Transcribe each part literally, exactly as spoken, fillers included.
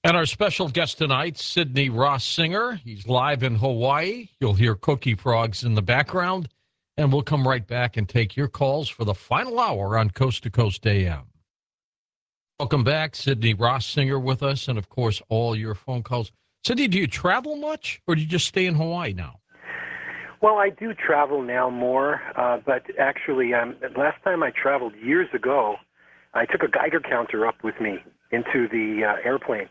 And our special guest tonight, Sydney Ross Singer. He's live in Hawaii. You'll hear cookie frogs in the background. And we'll come right back and take your calls for the final hour on Coast to Coast A M. Welcome back, Sydney Ross Singer with us, and, of course, all your phone calls. Sydney, do you travel much, or do you just stay in Hawaii now? Well, I do travel now more, uh, but actually, um, last time I traveled years ago, I took a Geiger counter up with me into the uh, airplane.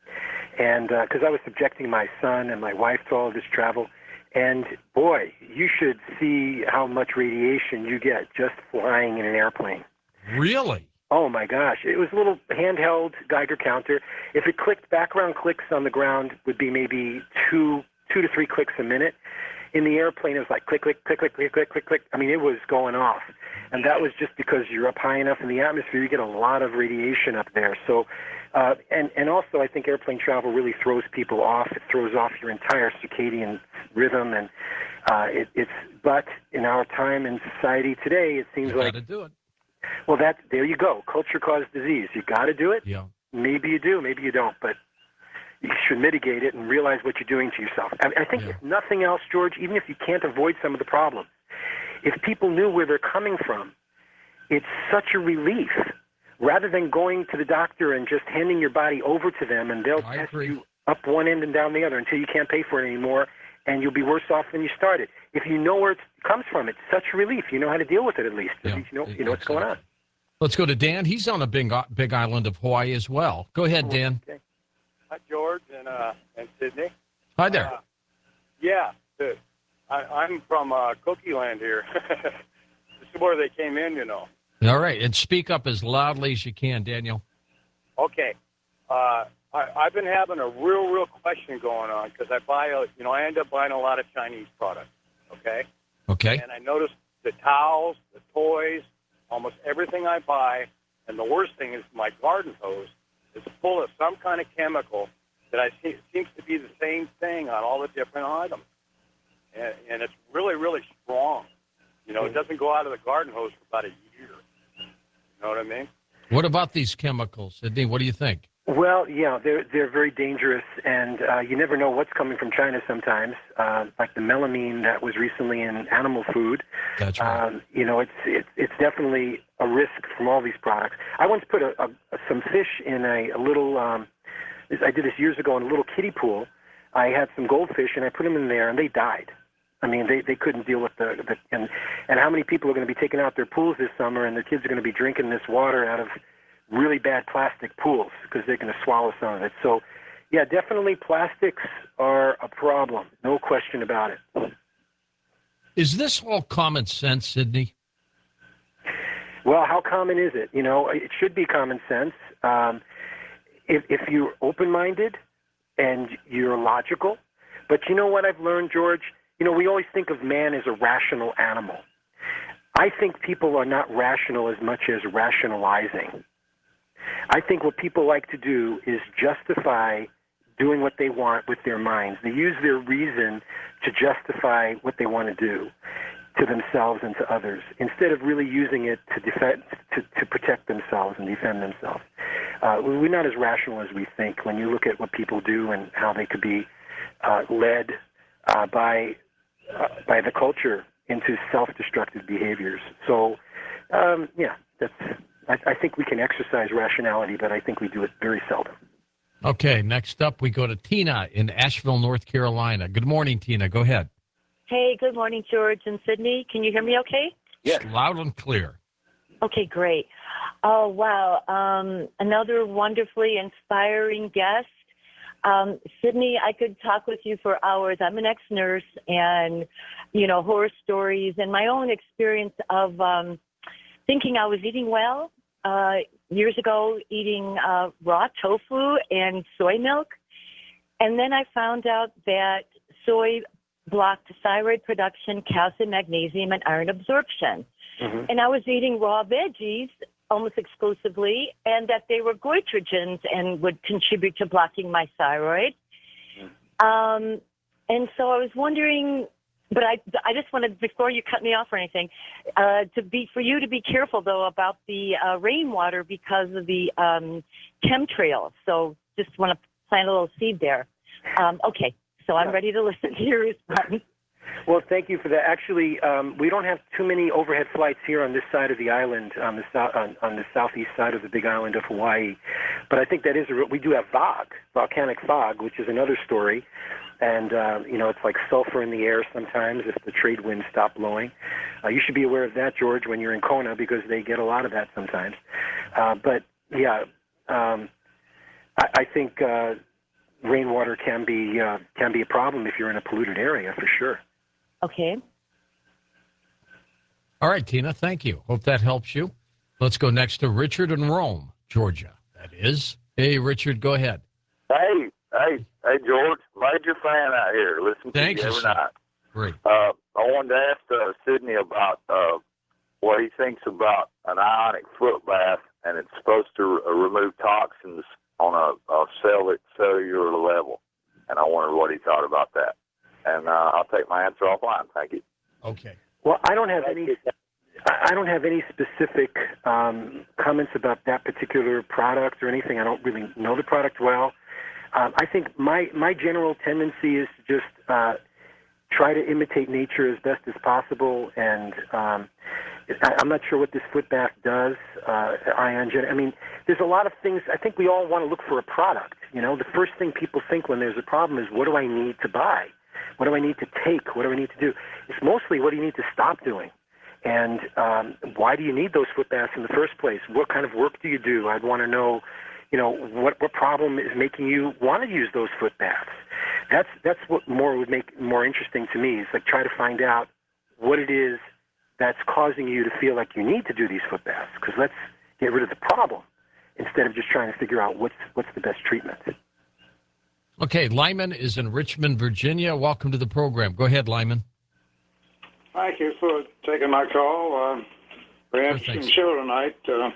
And because uh, I was subjecting my son and my wife to all of this travel, and boy, you should see how much radiation you get just flying in an airplane. Really? Oh my gosh! It was a little handheld Geiger counter. If it clicked, background clicks on the ground would be maybe two, two to three clicks a minute. In the airplane, it was like click, click, click, click, click, click, click, click. I mean, it was going off, and that was just because you're up high enough in the atmosphere. You get a lot of radiation up there. So. Uh, and, and also, I think airplane travel really throws people off. It throws off your entire circadian rhythm, and uh, it, it's. But in our time in society today, it seems you like got to do it. Well, that there you go. Culture caused disease. You got to do it. Yeah. Maybe you do. Maybe you don't. But you should mitigate it and realize what you're doing to yourself. I, I think, Yeah. if nothing else, George, even if you can't avoid some of the problems, if people knew where they're coming from, it's such a relief. Rather than going to the doctor and just handing your body over to them, and they'll I test agree. you up one end and down the other until you can't pay for it anymore, and you'll be worse off than you started. If you know where it comes from, it's such a relief. You know how to deal with it at least. At Yeah, least you know, you know what's going on. Let's go to Dan. He's on a big, big island of Hawaii as well. Go ahead, Dan. Okay. Hi, George and uh, and Sydney. Hi there. Uh, yeah, good. I, I'm from uh, Cookie Land here. This is where they came in, you know. All right, and speak up as loudly as you can, Daniel. Okay. Uh, I, I've been having a real, real question going on because I buy, a, you know, I end up buying a lot of Chinese products. Okay. Okay. And I noticed the towels, the toys, almost everything I buy, and the worst thing is my garden hose is full of some kind of chemical that I see seems to be the same thing on all the different items, and, and it's really, really strong. You know, it doesn't go out of the garden hose for about a year. You know what I mean? What about these chemicals, Sydney? What do you think? Well, yeah, they're they're very dangerous, and uh, you never know what's coming from China sometimes. Uh, like the melamine that was recently in animal food. That's right. Um, you know, it's it's it's definitely a risk from all these products. I once put a, a, some fish in a, a little. Um, this, I did this years ago in a little kiddie pool. I had some goldfish, and I put them in there, and they died. I mean, they, they couldn't deal with the, the and and how many people are going to be taking out their pools this summer, and their kids are going to be drinking this water out of really bad plastic pools because they're going to swallow some of it. So, yeah, definitely plastics are a problem, no question about it. Is this all common sense, Sydney? Well, how common is it? You know, it should be common sense. Um, if, if you're open-minded and you're logical, but you know what I've learned, George? You know, we always think of man as a rational animal. I think people are not rational as much as rationalizing. I think what people like to do is justify doing what they want with their minds. They use their reason to justify what they want to do to themselves and to others, instead of really using it to defend, to, to protect themselves and defend themselves. Uh, we're not as rational as we think when you look at what people do and how they could be uh, led uh, by uh, by the culture into self-destructive behaviors. So, um, yeah, that's. I, I think we can exercise rationality, but I think we do it very seldom. Okay, next up we go to Tina in Asheville, North Carolina. Good morning, Tina. Go ahead. Hey, good morning, George and Sydney. Can you hear me okay? Yes. Loud and clear. Okay, great. Oh, wow. Um, another wonderfully inspiring guest. Um, Sydney, I could talk with you for hours. I'm an ex-nurse, and, you know, horror stories and my own experience of um, thinking I was eating well. Uh, years ago, eating uh, raw tofu and soy milk. And then I found out that soy blocked thyroid production, calcium, magnesium, and iron absorption. Mm-hmm. And I was eating raw veggies almost exclusively, and that they were goitrogens and would contribute to blocking my thyroid. Um, and so I was wondering, but I, I just wanted, before you cut me off or anything, uh, to be for you to be careful, though, about the uh, rainwater because of the um, chemtrails. So just want to plant a little seed there. Um, okay, so I'm ready to listen to your response. Well, thank you for that. Actually, um, we don't have too many overhead flights here on this side of the island, on the south, on, on the southeast side of the Big Island of Hawaii. But I think that is a real, we do have fog, volcanic fog, which is another story. And uh, you know, it's like sulfur in the air sometimes if the trade winds stop blowing. Uh, you should be aware of that, George, when you're in Kona, because they get a lot of that sometimes. Uh, but yeah, um, I, I think uh, rainwater can be uh, can be a problem if you're in a polluted area, for sure. Okay. All right, Tina, thank you. Hope that helps you. Let's go next to Richard in Rome, Georgia. That is. Hey, Richard, go ahead. Hey, hey, hey, George. Major fan out here. Listen to Thank you you, every sir. night. Great. Uh, I wanted to ask uh, Sydney about uh, what he thinks about an ionic foot bath, and it's supposed to re- remove toxins on a, a cell- cellular level. And I wondered what he thought about that. And uh, I'll take my answer offline. Thank you. Okay. Well, I don't have any. I don't have any specific um, comments about that particular product or anything. I don't really know the product well. Um, I think my my general tendency is to just uh, try to imitate nature as best as possible. And um, I, I'm not sure what this foot bath does. Uh, ion gen- I mean, there's a lot of things. I think we all want to look for a product. You know, the first thing people think when there's a problem is, what do I need to buy? What do I need to take? What do I need to do? It's mostly, what do you need to stop doing? And um, why do you need those foot baths in the first place? What kind of work do you do? I'd want to know, you know, what, what problem is making you want to use those foot baths? That's that's what more would make more interesting to me. Is like try to find out what it is that's causing you to feel like you need to do these foot baths. Because let's get rid of the problem instead of just trying to figure out what's what's the best treatment. Okay, Lyman is in Richmond, Virginia. Welcome to the program. Go ahead, Lyman. Thank you for taking my call. Uh, very interesting thanks. show tonight. Uh,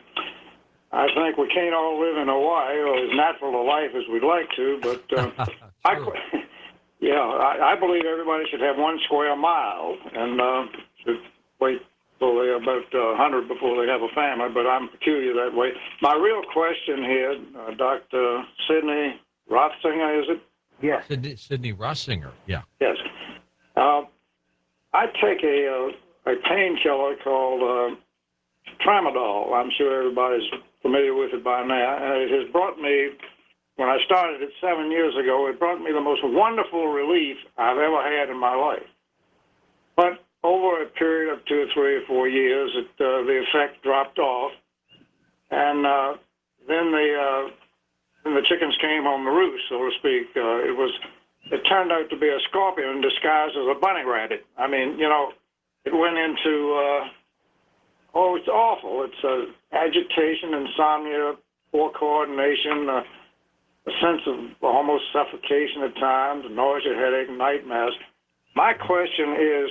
I think we can't all live in Hawaii or as natural a life as we'd like to, but uh, I, yeah, I, I believe everybody should have one square mile and uh, should wait till they're about uh, one hundred before they have a family, but I'm peculiar that way. My real question here, uh, Doctor Sydney Rothinger, is it? Yes. Sydney, Sydney Rossinger, yeah. Yes. Uh, I take a uh, a painkiller called uh, Tramadol. I'm sure everybody's familiar with it by now. And it has brought me, when I started it seven years ago, it brought me the most wonderful relief I've ever had in my life. But over a period of two or three or four years, it, uh, the effect dropped off. And uh, then the... Uh, And the chickens came home to roost, so to speak. Uh, it was, it turned out to be a scorpion disguised as a bunny rabbit. I mean, you know, it went into, uh, oh, it's awful. It's uh, agitation, insomnia, poor coordination, uh, a sense of almost suffocation at times, nausea, headache, nightmares. My question is,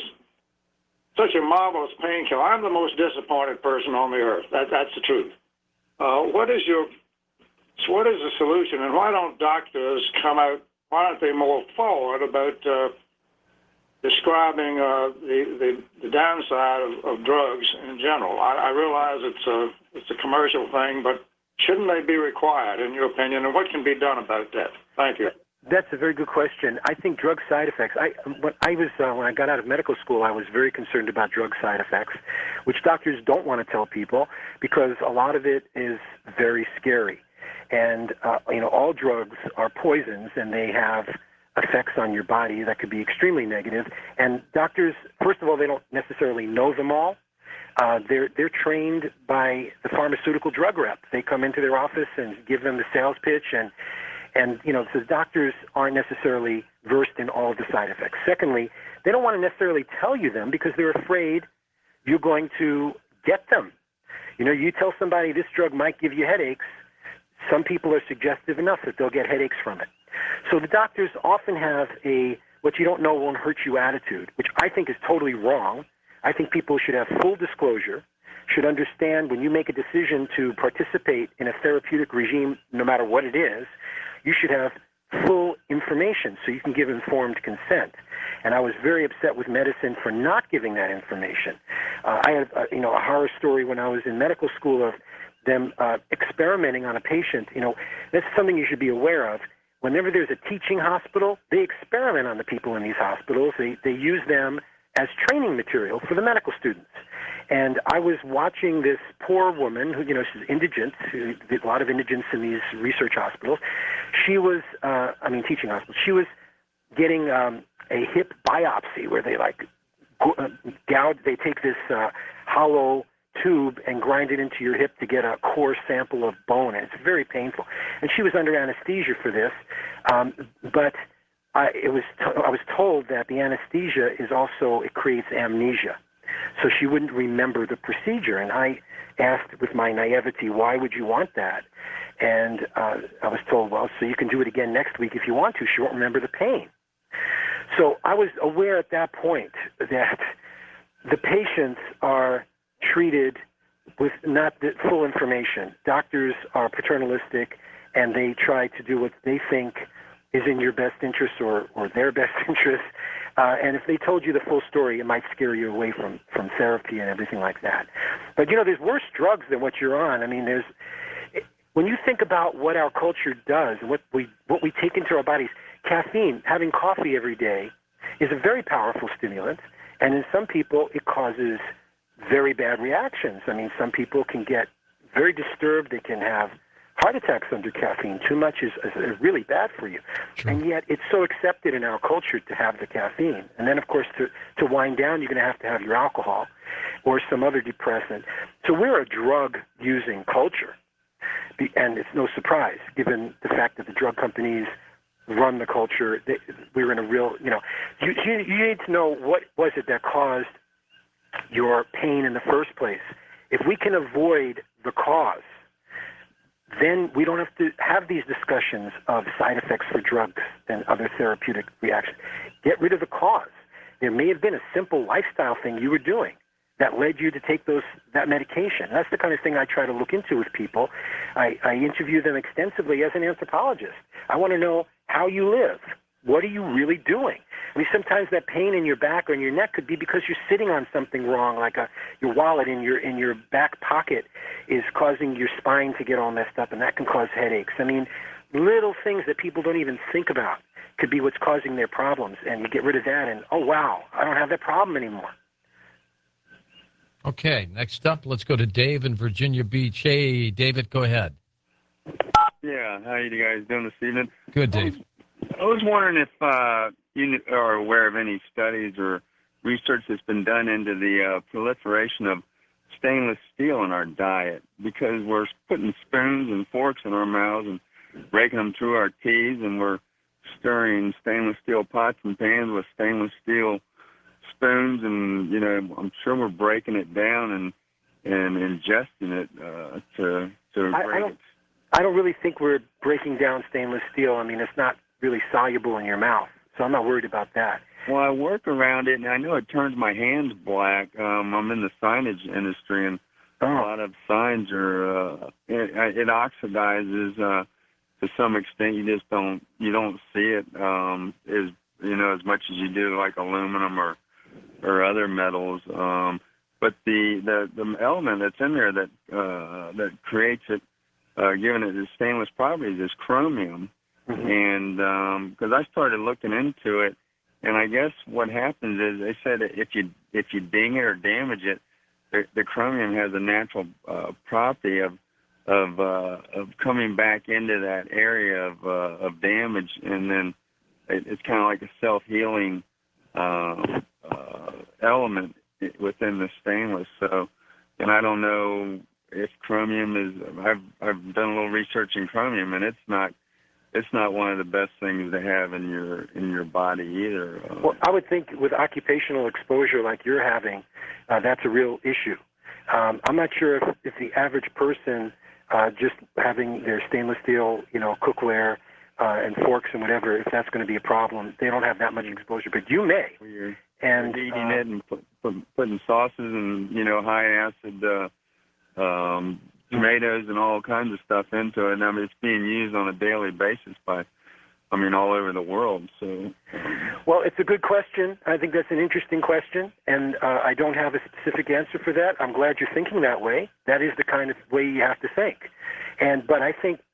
such a marvelous painkiller. I'm the most disappointed person on the earth. That, that's the truth. Uh, what is your So what is the solution, and why don't doctors come out, why aren't they more forward about uh, describing uh, the, the, the downside of, of drugs in general? I, I realize it's a, it's a commercial thing, but shouldn't they be required, in your opinion, and what can be done about that? Thank you. That's a very good question. I think drug side effects. I when I was uh, when I got out of medical school, I was very concerned about drug side effects, which doctors don't want to tell people because a lot of it is very scary. And, uh, you know, all drugs are poisons, and they have effects on your body that could be extremely negative. And doctors, first of all, they don't necessarily know them all. Uh, they're they're trained by the pharmaceutical drug rep. They come into their office and give them the sales pitch, and, and you know, so doctors aren't necessarily versed in all of the side effects. Secondly, they don't want to necessarily tell you them because they're afraid you're going to get them. You know, you tell somebody this drug might give you headaches, some people are suggestive enough that they'll get headaches from it. So the doctors often have a what you don't know won't hurt you attitude, which I think is totally wrong. I think people should have full disclosure, should understand when you make a decision to participate in a therapeutic regime, no matter what it is, you should have full information so you can give informed consent. And I was very upset with medicine for not giving that information. Uh, I had uh, you know, a horror story when I was in medical school of them uh, experimenting on a patient. You know, that's something you should be aware of. whenever there's a teaching hospital, they experiment on the people in these hospitals. They, they use them as training material for the medical students. And I was watching this poor woman who, you know, she's indigent, who, a lot of indigents in these research hospitals. She was, uh, I mean, teaching hospitals. She was getting um, a hip biopsy where they like gouge, they take this uh, hollow tube and grind it into your hip to get a core sample of bone, and it's very painful. And she was under anesthesia for this, um, but I, it was t- I was told that the anesthesia is also, it creates amnesia. So she wouldn't remember the procedure. And I asked with my naivety, why would you want that? And uh, I was told, well, so you can do it again next week if you want to. She won't remember the pain. So I was aware at that point that the patients are treated with not the full information. Doctors are paternalistic, and they try to do what they think is in your best interest or, or their best interest. Uh, and if they told you the full story, it might scare you away from, from therapy and everything like that. But, you know, there's worse drugs than what you're on. I mean, there's when you think about what our culture does, what we what we take into our bodies, caffeine, having coffee every day, is a very powerful stimulant. And in some people, it causes very bad reactions. I mean, some people can get very disturbed. They can have heart attacks under caffeine. Too much is, is really bad for you. True. And yet it's so accepted in our culture to have the caffeine. And then, of course, to, to wind down, you're going to have to have your alcohol or some other depressant. So we're a drug-using culture. And it's no surprise, given the fact that the drug companies run the culture. They, we're in a real, you know, you, you, you need to know what was it that caused your pain in the first place. If we can avoid the cause, then we don't have to have these discussions of side effects for drugs and other therapeutic reactions. Get rid of the cause. There may have been a simple lifestyle thing you were doing that led you to take those that medication. That's the kind of thing I try to look into with people. I, I interview them extensively as an anthropologist. I want to know how you live. What are you really doing? I mean, sometimes that pain in your back or in your neck could be because you're sitting on something wrong, like a, your wallet in your in your back pocket is causing your spine to get all messed up, and that can cause headaches. I mean, little things that people don't even think about could be what's causing their problems, and you get rid of that, and, oh, wow, I don't have that problem anymore. Okay, next up, let's go to Dave in Virginia Beach. Hey, David, go ahead. Yeah, how are you guys doing this evening? Good, Dave. I was wondering if uh, you are aware of any studies or research that's been done into the uh, proliferation of stainless steel in our diet, because we're putting spoons and forks in our mouths and raking them through our teeth, and we're stirring stainless steel pots and pans with stainless steel spoons, and, you know, I'm sure we're breaking it down and and ingesting it uh, to to I, break I don't, it. I don't really think we're breaking down stainless steel. I mean, it's not really soluble in your mouth, so I'm not worried about that. Well, I work around it, and I know it turns my hands black. Um, I'm in the signage industry, and oh. a lot of signs are uh, it, it oxidizes uh, to some extent. You just don't you don't see it um, as you know as much as you do like aluminum or or other metals. Um, but the, the the element that's in there that uh, that creates it, uh, giving it its stainless properties, is chromium. Mm-hmm. And because um, I started looking into it, and I guess what happens is they said that if you if you ding it or damage it, the, the chromium has a natural uh, property of of uh, of coming back into that area of uh, of damage, and then it, it's kind of like a self-healing uh, uh, element within the stainless. So, and I don't know if chromium is. I've I've done a little research in chromium, and it's not. It's not one of the best things to have in your in your body either. Uh, well, I would think with occupational exposure like you're having, uh, that's a real issue. Um, I'm not sure if, if the average person uh, just having their stainless steel, you know, cookware uh, and forks and whatever, if that's going to be a problem. They don't have that much exposure, but you may. You're, and you're eating uh, it and put, put, putting sauces and, you know, high acid uh, um, tomatoes and all kinds of stuff into it. And I mean, it's being used on a daily basis by, I mean, all over the world. So, well, it's a good question. I think that's an interesting question, and uh, I don't have a specific answer for that. I'm glad you're thinking that way. That is the kind of way you have to think. And but I think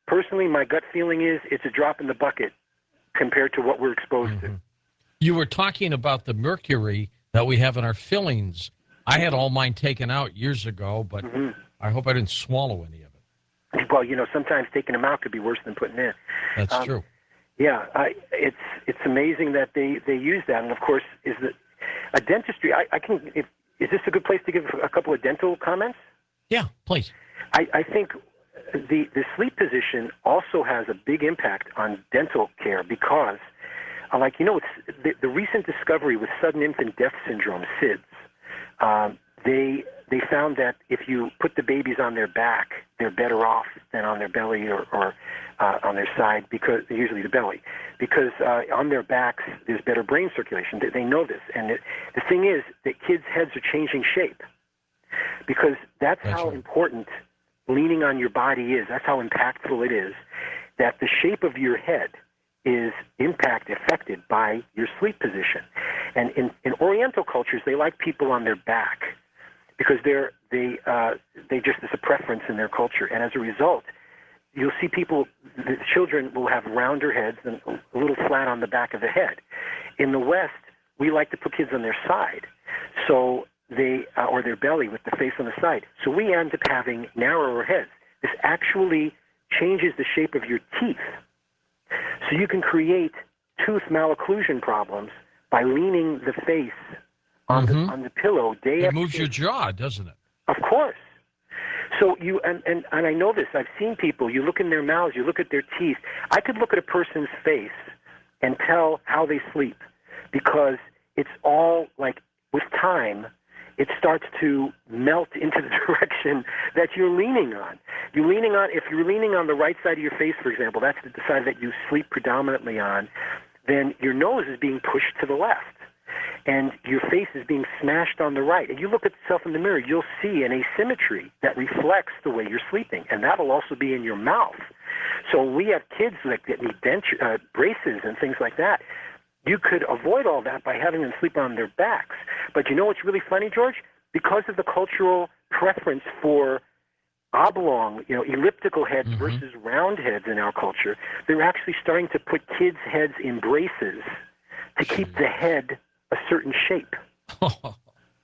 personally, my gut feeling is it's a drop in the bucket compared to what we're exposed Mm-hmm. to. You were talking about the mercury that we have in our fillings. I had all mine taken out years ago, but Mm-hmm. I hope I didn't swallow any of it. Well, you know, sometimes taking them out could be worse than putting in. That's Um, true. Yeah, I, it's it's amazing that they, they use that. And, of course, is that a dentistry, I, I can, if, is this a good place to give a couple of dental comments? Yeah, please. I, I think the, the sleep position also has a big impact on dental care because, uh, like, you know, it's the, the recent discovery with sudden infant death syndrome, S I D S, um, they they found that if you put the babies on their back, they're better off than on their belly or, or uh, on their side, because usually the belly, because uh, on their backs there's better brain circulation. They, they know this, and it, the thing is that kids' heads are changing shape, because that's, That's how right. important leaning on your body is. That's how impactful it is. That the shape of your head is impact affected by your sleep position. And in, in Oriental cultures, they like people on their back because they're they uh, they just it's a preference in their culture. And as a result, you'll see people, the children will have rounder heads and a little flat on the back of the head. In the West, we like to put kids on their side, so they uh, or their belly with the face on the side. So we end up having narrower heads. This actually changes the shape of your teeth. So you can create tooth malocclusion problems by leaning the face on Mhm. the on the pillow day It after moves day. your jaw, doesn't it? Of course. So you and, and and I know this. I've seen people. You look in their mouths. You look at their teeth. I could look at a person's face and tell how they sleep, because it's all like with time, it starts to melt into the direction that you're leaning on. You're leaning on. If you're leaning on the right side of your face, for example, that's the side that you sleep predominantly on. Then your nose is being pushed to the left, and your face is being smashed on the right. And you look at yourself in the mirror, you'll see an asymmetry that reflects the way you're sleeping, and that'll also be in your mouth. So we have kids like that need denture, uh, braces and things like that. You could avoid all that by having them sleep on their backs. But you know what's really funny, George? Because of the cultural preference for oblong, you know, elliptical heads Mhm. versus round heads in our culture, they're actually starting to put kids' heads in braces to keep the head a certain shape. Of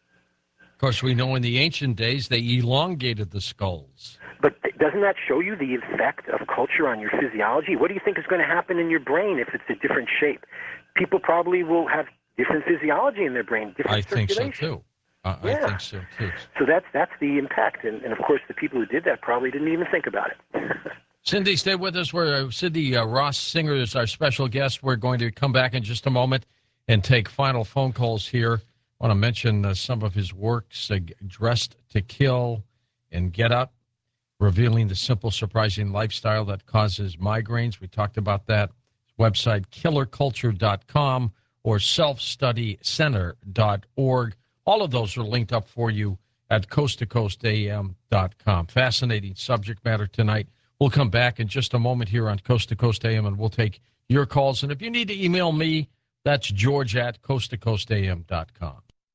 course, we know in the ancient days they elongated the skulls. But th- doesn't that show you the effect of culture on your physiology? What do you think is going to happen in your brain if it's a different shape? People probably will have different physiology in their brain, different I think so circulation. too. Uh, I Yeah. think so too. So that's that's the impact, and, and of course the people who did that probably didn't even think about it. Cindy, stay with us. We're uh, Cindy uh, Ross Singer is our special guest. We're going to come back in just a moment and take final phone calls here. I want to mention uh, some of his works, uh, Dressed to Kill and Get Up, revealing the simple, surprising lifestyle that causes migraines. We talked about that. His website, killer culture dot com or self study center dot org. All of those are linked up for you at coast to coast a m dot com. Fascinating subject matter tonight. We'll come back in just a moment here on Coast to Coast A M, and we'll take your calls. And if you need to email me, that's George at coast to coast a m dot com.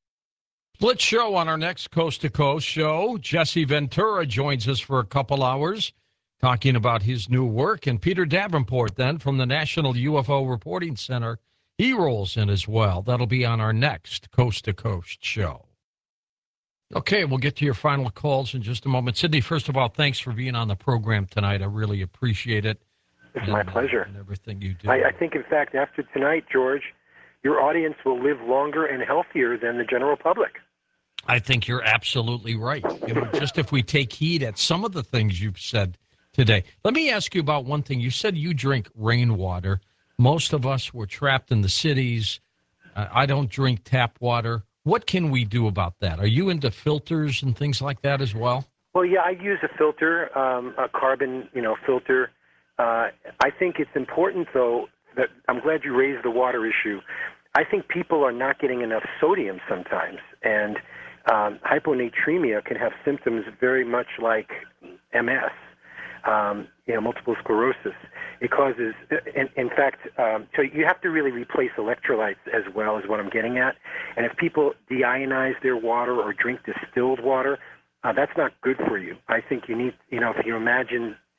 Split show on our next Coast to Coast show. Jesse Ventura joins us for a couple hours talking about his new work. And Peter Davenport, then, from the National U F O Reporting Center, he rolls in as well. That'll be on our next Coast to Coast show. Okay, we'll get to your final calls in just a moment. Sydney, first of all, thanks for being on the program tonight. I really appreciate it. It's and, my uh, pleasure. and everything you do. I, I think, in fact, after tonight, George, your audience will live longer and healthier than the general public. I think you're absolutely right. You know, just if we take heed at some of the things you've said today. Let me ask you about one thing. You said you drink rainwater. Most of us were trapped in the cities. Uh, I don't drink tap water. What can we do about that? Are you into filters and things like that as well? Well, yeah, I use a filter, um, a carbon, you know, filter. Uh, I think it's important, though, that I'm glad you raised the water issue. I think people are not getting enough sodium sometimes, and um, hyponatremia can have symptoms very much like M S, um, you know, multiple sclerosis. It causes, in, in fact, um, so you have to really replace electrolytes as well, is what I'm getting at. And if people deionize their water or drink distilled water, uh, that's not good for you. I think you need, you know, if you imagine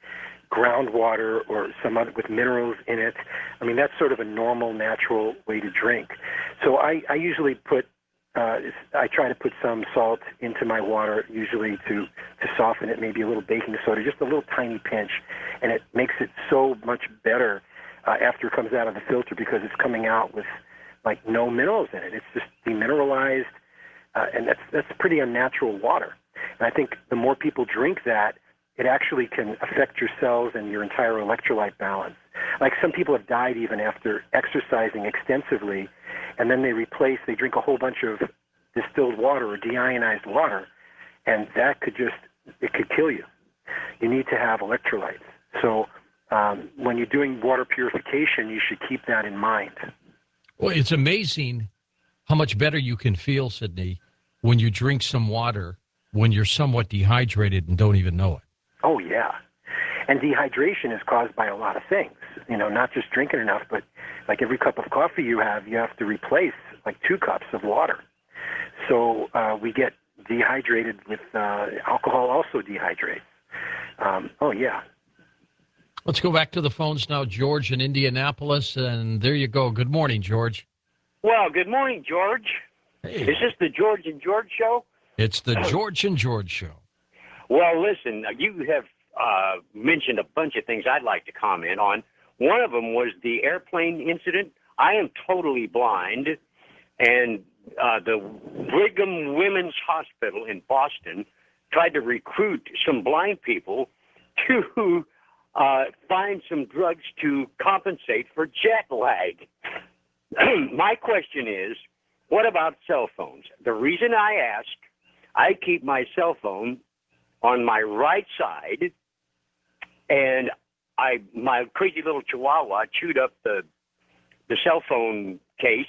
groundwater or some other with minerals in it. I mean, that's sort of a normal, natural way to drink. So I, I usually put, uh, I try to put some salt into my water, usually to, to soften it, maybe a little baking soda, just a little tiny pinch, and it makes it so much better uh, after it comes out of the filter because it's coming out with like no minerals in it. It's just demineralized, uh, and that's that's pretty unnatural water. And I think the more people drink that, it actually can affect your cells and your entire electrolyte balance. Like some people have died even after exercising extensively, and then they replace, they drink a whole bunch of distilled water or deionized water, and that could just, it could kill you. You need to have electrolytes. So um, when you're doing water purification, you should keep that in mind. Well, it's amazing how much better you can feel, Sydney, when you drink some water when you're somewhat dehydrated and don't even know it. Oh, yeah. And dehydration is caused by a lot of things, you know, not just drinking enough, but like every cup of coffee you have, you have to replace like two cups of water. So uh, we get dehydrated with uh, alcohol also dehydrates. Um, oh, yeah. Let's go back to the phones now. George in Indianapolis, and there you go. Good morning, George. Well, good morning, George. Hey. Is this the George and George show? It's the George and George show. Well, listen, you have uh, mentioned a bunch of things I'd like to comment on. One of them was the airplane incident. I am totally blind, and uh, the Brigham Women's Hospital in Boston tried to recruit some blind people to uh, find some drugs to compensate for jet lag. My question is, what about cell phones? The reason I ask, I keep my cell phone on my right side, and I my crazy little chihuahua chewed up the the cell phone case,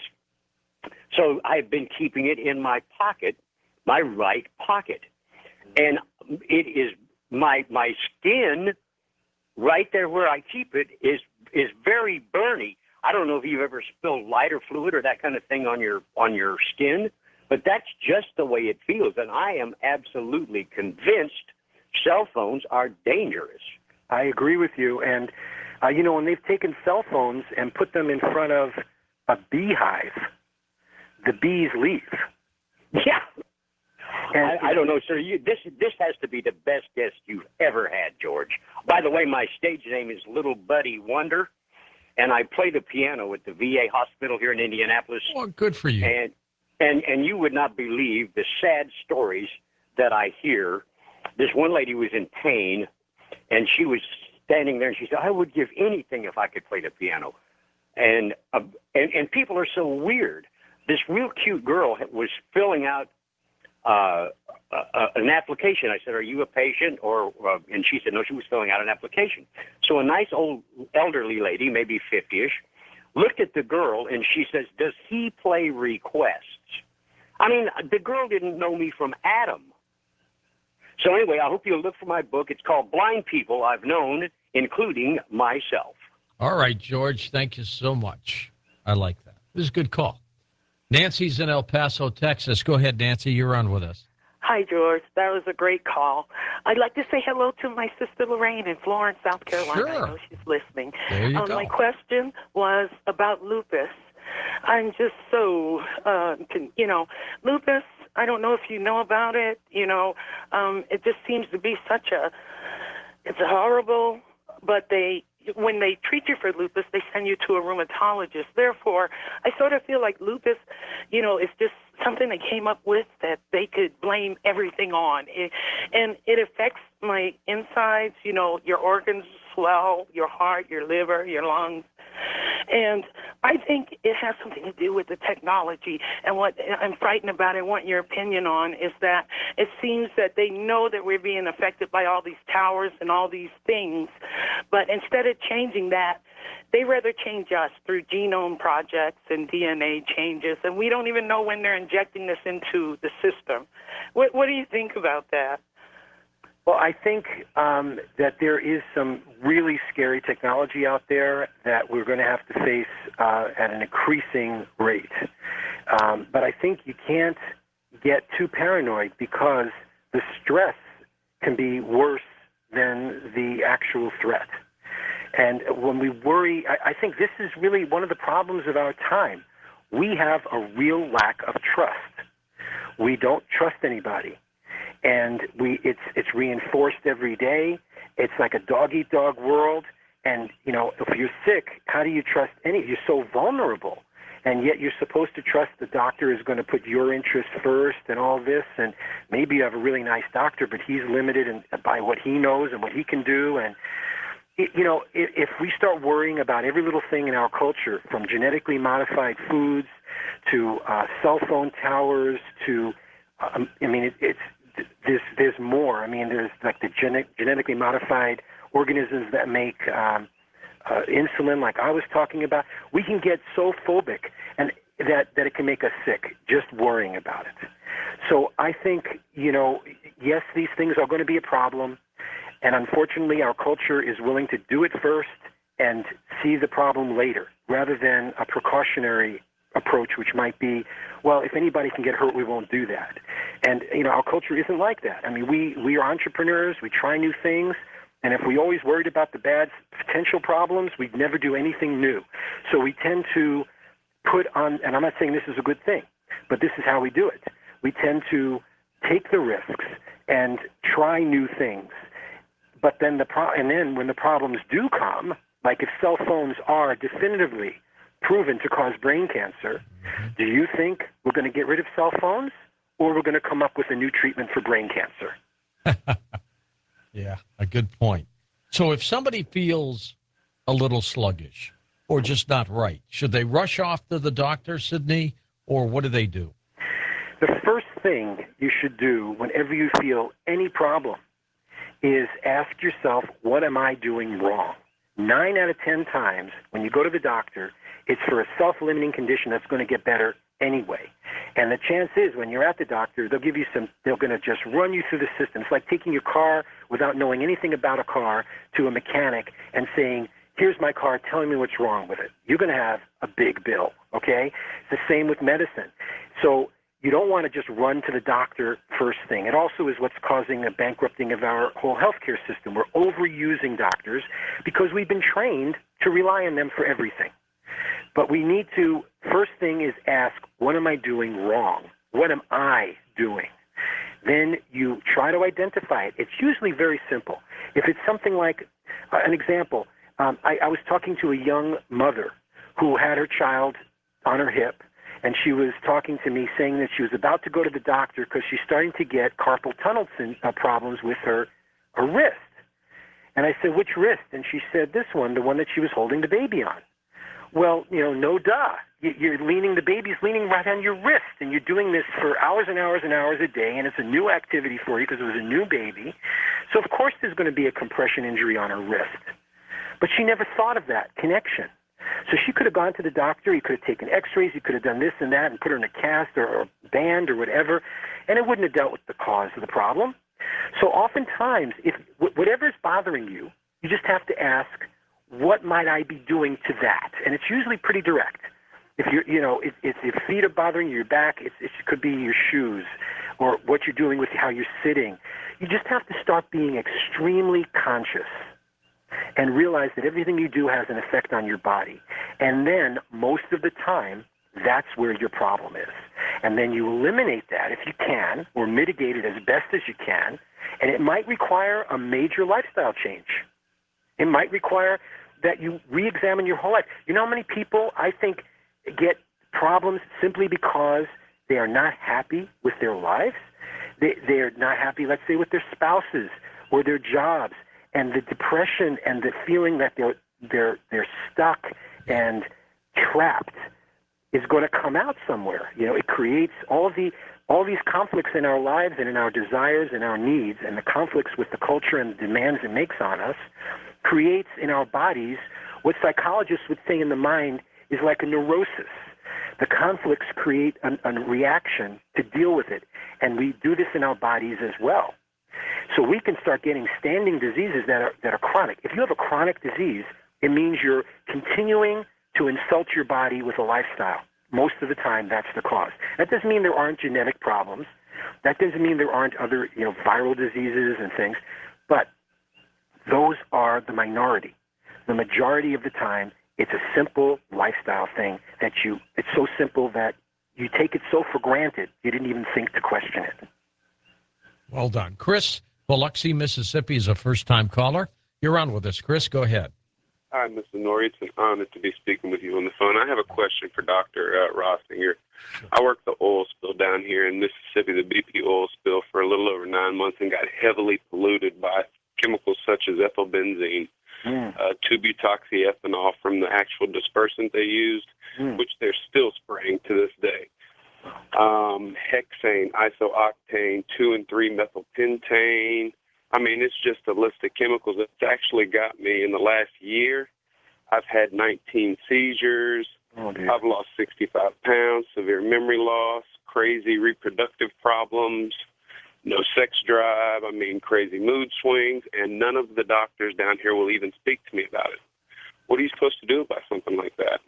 so I've been keeping it in my pocket, my right pocket, and it is my my skin right there where I keep it is is very burny. I don't know if you've ever spilled lighter fluid or that kind of thing on your on your skin, but that's just the way it feels, and I am absolutely convinced cell phones are dangerous. I agree with you, and uh, you know, when they've taken cell phones and put them in front of a beehive, the bees leave. Yeah. And, I, I don't know, sir. You, this this has to be the best guest you've ever had, George. By the way, my stage name is Little Buddy Wonder, and I play the piano at the V A hospital here in Indianapolis. Well, good for you. And and and you would not believe the sad stories that I hear. This one lady was in pain, and she was standing there, and she said, "I would give anything if I could play the piano." And uh, and and people are so weird. This real cute girl was filling out uh, uh, an application. I said, "Are you a patient?" Or uh, and she said, "No." She was filling out an application. So a nice old elderly lady, maybe fifty-ish, looked at the girl and she says, "Does he play requests?" I mean, the girl didn't know me from Adam. So anyway, I hope you'll look for my book. It's called Blind People I've Known, Including Myself. All right, George, thank you so much. I like that. This is a good call. Nancy's in El Paso, Texas. Go ahead, Nancy. You're on with us. Hi, George. That was a great call. I'd like to say hello to my sister Lorraine in Florence, South Carolina. Sure. I know she's listening. There you um, go. My question was about lupus. I'm just so, uh, can, you know, lupus, I don't know if you know about it. You know, um, it just seems to be such a, it's horrible, but they, when they treat you for lupus, they send you to a rheumatologist. Therefore, I sort of feel like lupus, you know, is just something they came up with that they could blame everything on. It, and it affects my insides, you know, your organs swell, your heart, your liver, your lungs. And I think it has something to do with the technology. And what I'm frightened about, I want your opinion on, is that it seems that they know that we're being affected by all these towers and all these things. But instead of changing that, they rather change us through genome projects and D N A changes. And we don't even know when they're injecting this into the system. What, what do you think about that? Well, I think um, that there is some really scary technology out there that we're going to have to face uh, at an increasing rate. Um, but I think you can't get too paranoid because the stress can be worse than the actual threat. And when we worry, I, I think this is really one of the problems of our time. We have a real lack of trust. We don't trust anybody. And we it's it's reinforced every day. It's like a dog-eat-dog world. And, you know, if you're sick, how do you trust any? You're so vulnerable. And yet you're supposed to trust the doctor is going to put your interest first and all this. And maybe you have a really nice doctor, but he's limited in, by what he knows and what he can do. And, it, you know, if, if we start worrying about every little thing in our culture, from genetically modified foods to uh, cell phone towers to, um, I mean, it, it's there's, there's more. I mean, there's like the gene- genetically modified organisms that make um, uh, insulin, like I was talking about. We can get so phobic and that, that it can make us sick just worrying about it. So I think, you know, yes, these things are going to be a problem. And unfortunately, our culture is willing to do it first and see the problem later, rather than a precautionary approach, which might be, well, if anybody can get hurt, we won't do that. And, you know, our culture isn't like that. I mean, we, we are entrepreneurs. We try new things. And if we always worried about the bad potential problems, we'd never do anything new. So we tend to put on, and I'm not saying this is a good thing, but this is how we do it. We tend to take the risks and try new things. But then the pro- and then when the problems do come, like if cell phones are definitively proven to cause brain cancer, do you think we're going to get rid of cell phones, or we're going to come up with a new treatment for brain cancer? Yeah, a good point. So if somebody feels a little sluggish or just not right, should they rush off to the doctor, Sydney, or what do they do? The first thing you should do whenever you feel any problem is ask yourself, what am I doing wrong? Nine out of ten times when you go to the doctor, it's for a self-limiting condition that's going to get better anyway. And the chance is when you're at the doctor, they'll give you some, they're going to just run you through the system. It's like taking your car without knowing anything about a car to a mechanic and saying, here's my car, tell me what's wrong with it. You're going to have a big bill, okay? It's the same with medicine. So you don't want to just run to the doctor first thing. It also is what's causing a bankrupting of our whole healthcare system. We're overusing doctors because we've been trained to rely on them for everything. But we need to, first thing is ask, what am I doing wrong? What am I doing? Then you try to identify it. It's usually very simple. If it's something like, uh, an example, um, I, I was talking to a young mother who had her child on her hip, and she was talking to me saying that she was about to go to the doctor because she's starting to get carpal tunnel uh, problems with her, her wrist. And I said, which wrist? And she said, this one, the one that she was holding the baby on. Well, you know, no duh. You're leaning, the baby's leaning right on your wrist, and you're doing this for hours and hours and hours a day, and it's a new activity for you because it was a new baby. So, of course, there's going to be a compression injury on her wrist. But she never thought of that connection. So she could have gone to the doctor, he could have taken x-rays, he could have done this and that and put her in a cast or, or a band or whatever, and it wouldn't have dealt with the cause of the problem. So oftentimes, if whatever is bothering you, you just have to ask, what might I be doing to that? And it's usually pretty direct. If you're, you know, if, if your feet are bothering you, your back, it's, it could be your shoes or what you're doing with how you're sitting. You just have to start being extremely conscious and realize that everything you do has an effect on your body. And then most of the time, that's where your problem is. And then you eliminate that if you can, or mitigate it as best as you can. And it might require a major lifestyle change. It might require that you re-examine your whole life. You know how many people, I think, get problems simply because they are not happy with their lives? They, they're not happy, let's say, with their spouses or their jobs. And the depression and the feeling that they're, they're, they're stuck and trapped is going to come out somewhere. You know, it creates all the all these conflicts in our lives and in our desires and our needs, and the conflicts with the culture and the demands it makes on us creates in our bodies what psychologists would say in the mind is like a neurosis. The conflicts create a, a reaction to deal with it, and we do this in our bodies as well. So we can start getting standing diseases that are that are chronic. If you have a chronic disease, it means you're continuing to insult your body with a lifestyle. Most of the time, that's the cause. That doesn't mean there aren't genetic problems. That doesn't mean there aren't other, you know, viral diseases and things. But those are the minority. The majority of the time, it's a simple lifestyle thing that you, it's so simple that you take it so for granted, you didn't even think to question it. Well done. Chris, Biloxi, Mississippi is a first-time caller. You're on with us. Chris, go ahead. Hi, Mister Norrie. It's an honor to be speaking with you on the phone. I have a question for Doctor Uh, Rossinger. I worked the oil spill down here in Mississippi, the B P oil spill, for a little over nine months and got heavily polluted by chemicals such as ethylbenzene, mm. uh, two-butoxyethanol from the actual dispersant they used, mm. which they're still spraying to this day. Um, hexane, isooctane, two and three methylpentane. I mean, it's just a list of chemicals that's actually got me in the last year. I've had nineteen seizures. Oh, I've lost sixty-five pounds, severe memory loss, crazy reproductive problems, no sex drive, I mean, crazy mood swings, and none of the doctors down here will even speak to me about it. What are you supposed to do about something like that?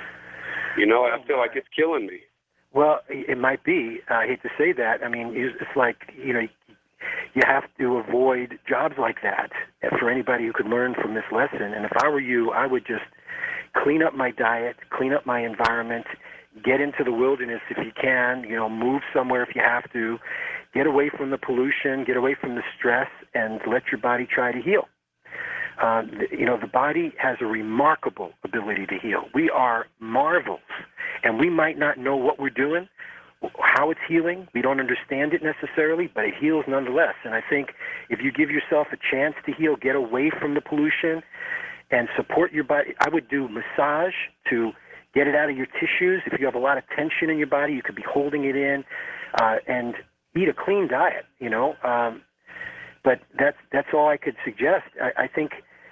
You know, I feel like it's killing me. Well, it might be. I hate to say that. I mean, it's like, you know, you have to avoid jobs like that for anybody who could learn from this lesson. And if I were you, I would just clean up my diet, clean up my environment, get into the wilderness if you can, you know, move somewhere if you have to, get away from the pollution, get away from the stress, and let your body try to heal. Uh, you know, the body has a remarkable ability to heal. We are marvels, and we might not know what we're doing, how it's healing. We don't understand it necessarily, but it heals nonetheless. And I think if you give yourself a chance to heal, get away from the pollution and support your body. I would do massage to get it out of your tissues. If you have a lot of tension in your body, you could be holding it in, uh, and eat a clean diet, you know. Um, but that's, that's all I could suggest. I, I think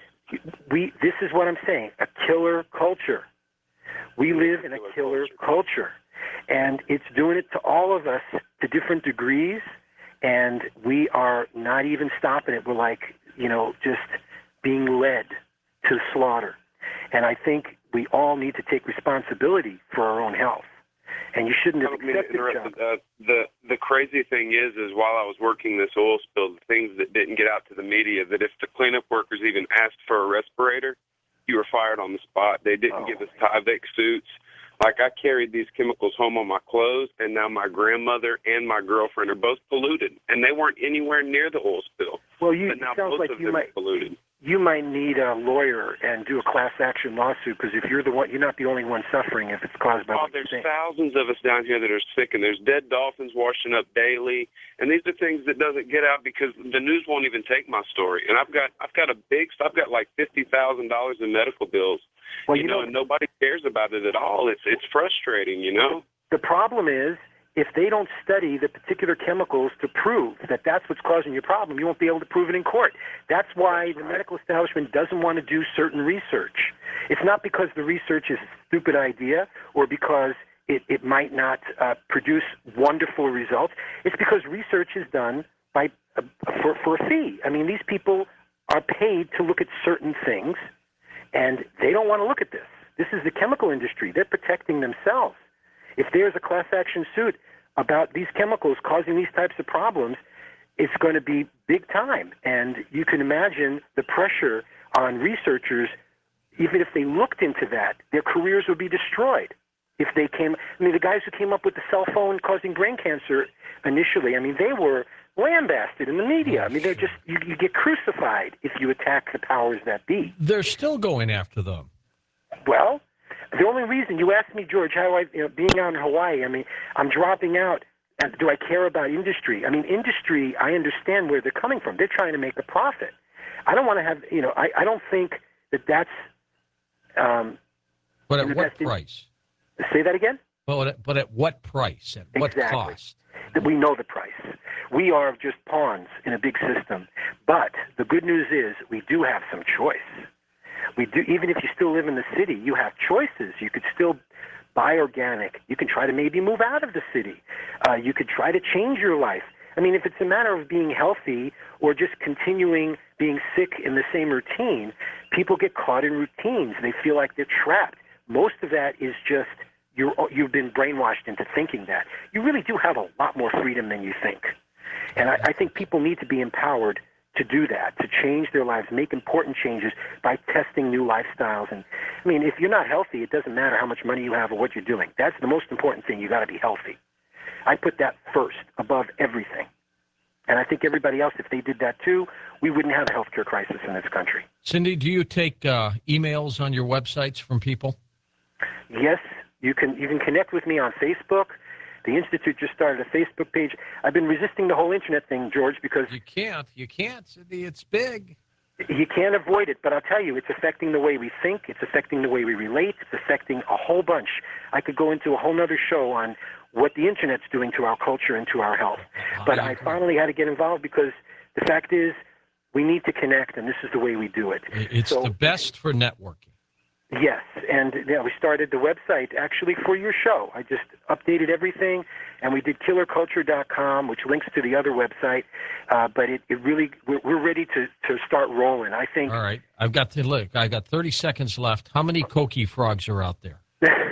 we, this is what I'm saying, a killer culture. We live in a killer culture. And it's doing it to all of us to different degrees, and we are not even stopping it. We're like, you know, just being led to slaughter. And I think we all need to take responsibility for our own health. And you shouldn't have accepted it, John. Uh, the, the crazy thing is, is while I was working this oil spill, the things that didn't get out to the media, that if the cleanup workers even asked for a respirator, you were fired on the spot. They didn't oh. give us Tyvek suits. Like, I carried these chemicals home on my clothes, and now my grandmother and my girlfriend are both polluted, and they weren't anywhere near the oil spill. Well, you but now sounds both like of you them might are polluted. You might need a lawyer and do a class action lawsuit, because if you're the one, you're not the only one suffering if it's caused by. Oh, what there's you think. thousands of us down here that are sick, and there's dead dolphins washing up daily, and these are things that doesn't get out because the news won't even take my story. And I've got I've got a big, I've got like fifty thousand dollars in medical bills. Well, you, you know, know, and nobody cares about it at all. It's it's frustrating, you know. The problem is, if they don't study the particular chemicals to prove that that's what's causing your problem, you won't be able to prove it in court. That's why that's the right. medical establishment doesn't want to do certain research. It's not because the research is a stupid idea or because it, it might not uh, produce wonderful results. It's because research is done by uh, for, for a fee. I mean, these people are paid to look at certain things, and they don't want to look at this. This is the chemical industry. They're protecting themselves. If there's a class action suit about these chemicals causing these types of problems, it's going to be big time. And you can imagine the pressure on researchers. Even if they looked into that, their careers would be destroyed. If they came, I mean, the guys who came up with the cell phone causing brain cancer initially, I mean, they were lambasted in the media. I mean, they're just, you, you get crucified if you attack the powers that be. They're still going after them. Well, the only reason you asked me, George, how I, you know, being out in Hawaii, I mean, I'm dropping out. And do I care about industry? I mean, industry, I understand where they're coming from. They're trying to make a profit. I don't want to have, you know, I, I don't think that that's. Um, but at what price? In, say that again? Well, at, but at what price? At what exactly. cost? We know the price. We are just pawns in a big system. But the good news is we do have some choice. We do, even if you still live in the city, you have choices. You could still buy organic. You can try to maybe move out of the city. Uh, you could try to change your life. I mean, if it's a matter of being healthy or just continuing being sick in the same routine, people get caught in routines. They feel like they're trapped. Most of that is just you're, you've been brainwashed into thinking that. You really do have a lot more freedom than you think. And I, I think people need to be empowered to do that, to change their lives, make important changes by testing new lifestyles. And I mean, if you're not healthy, it doesn't matter how much money you have or what you're doing. That's the most important thing. You got to be healthy. I put that first above everything. And I think everybody else, if they did that too, we wouldn't have a healthcare crisis in this country. Cindy, do you take uh, emails on your websites from people? Yes, you can. You can connect with me on Facebook. The Institute just started a Facebook page. I've been resisting the whole internet thing, George, because You can't. You can't, Cindy. It's big. you can't avoid it. But I'll tell you, it's affecting the way we think. It's affecting the way we relate. It's affecting a whole bunch. I could go into a whole other show on what the internet's doing to our culture and to our health. But I finally had to get involved because the fact is we need to connect, and this is the way we do it. It's So- the best for networking. Yes, and yeah, we started the website actually for your show. I just updated everything, and we did killer culture dot com, which links to the other website. Uh, but it, it really, we're, we're ready to, to start rolling. I think. All right. I've got to look. I got thirty seconds left. How many Koki frogs are out there?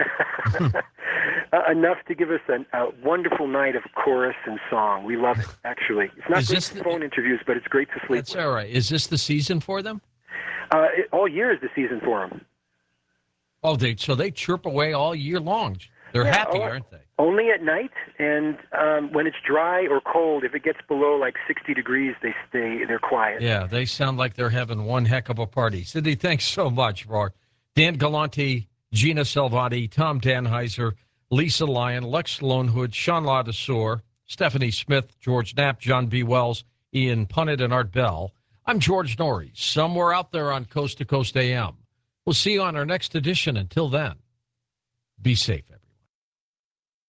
uh, enough to give us an, a wonderful night of chorus and song. We love it, actually. It's not Is great this for the- phone interviews, but it's great to sleep That's with. all right. Is this the season for them? Uh, it, all year is the season for them. Oh, they so they chirp away all year long. They're Yeah, happy, oh, aren't they? Only at night, and um, when it's dry or cold, if it gets below like sixty degrees, they stay. They're quiet. Yeah, they sound like they're having one heck of a party. Cindy, thanks so much for Dan Galante, Gina Salvati, Tom Danheiser, Lisa Lyon, Lex Lonehood, Sean Ladesseur, Stephanie Smith, George Knapp, John B. Wells, Ian Punnett, and Art Bell. I'm George Norrie, somewhere out there on Coast to Coast A M. We'll see you on our next edition. Until then, be safe, everyone.